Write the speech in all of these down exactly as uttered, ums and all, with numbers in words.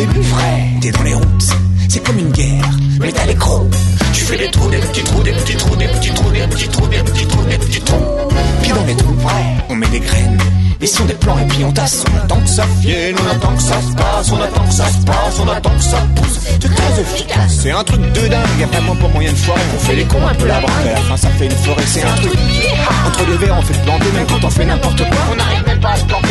plus frais. T'es dans les routes, c'est comme une guerre, mais t'as les crocs. Tu fais des trous, des petits trous, des petits trous, des petits trous, des petits trous, des petits trous, des petits trous. Puis dans les trous, on met des graines, et si on des plants et puis on tasse. On attend que ça vienne, on attend que ça se passe, on attend que ça se passe, on attend que ça pousse. C'est très efficace, c'est un truc de dingue, y'a vraiment pas moyen de foirer. On fait les cons un peu la bringue, à la fin ça fait une forêt, c'est un truc. Entre deux verres on fait planter, même quand on fait n'importe quoi, on n'arrive même pas à se planter.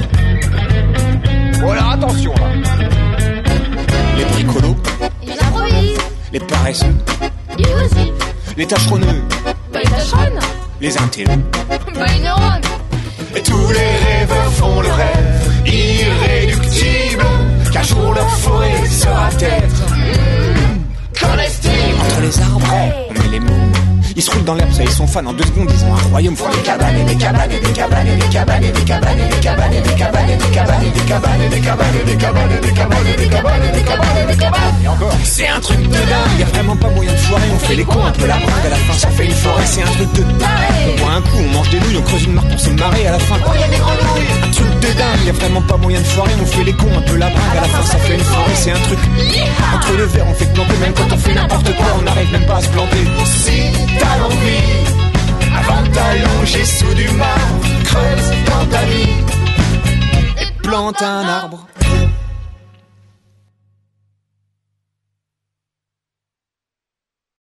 Bon alors attention là. Les bricolos, ils improvisent. Les paresseux, ils aussi. Les tâcheronneux, bah ils tâcheronnent. Les intellos, bah ils neurones. Et tous les rêveurs font le rêve irréductible qu'un jour leur forêt sera être mmh, comestible. Entre les arbres, on met les mômes. Ils se roulent dans l'herbe, ça ils sont fans en deux secondes. Ils ont un royaume, font des cabanes et des cabanes et des cabanes et des cabanes et des cabanes et des cabanes et des cabanes et des cabanes et des cabanes et des cabanes et des cabanes et des cabanes et des cabanes et des cabanes et des cabanes. Et encore, c'est un truc de dingue. Y'a vraiment pas moyen de foirer. On fait les cons un peu la bringue. À la fin ça fait une forêt. C'est un truc de dingue. On boit un coup, on mange des nouilles, on creuse une marque pour se marrer. À la fin, oh y'a des grenouilles. Un truc de dingue. Y'a vraiment pas moyen de foirer. On fait les cons un peu la bringue. À la fin ça fait une forêt. C'est un truc. Entre les verres on fait planter. Même quand on fait n'importe quoi, on n'arrive même pas à se planter. Si t'as l'envie, avant de t'allonger sous du marbre, creuse dans ta vie et plante un arbre.